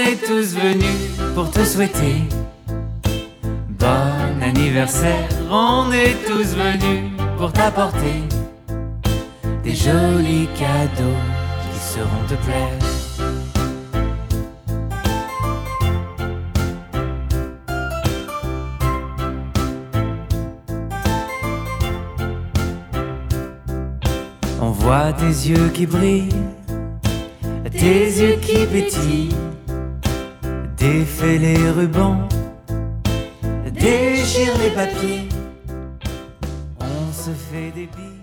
est tous venus pour te souhaiter bon anniversaire. On est tous venus pour t'apporter des jolis cadeaux qui sauront te plaire. On voit tes yeux qui brillent, tes yeux qui pétillent. Défais les rubans, déchire les papiers, on se fait des billes.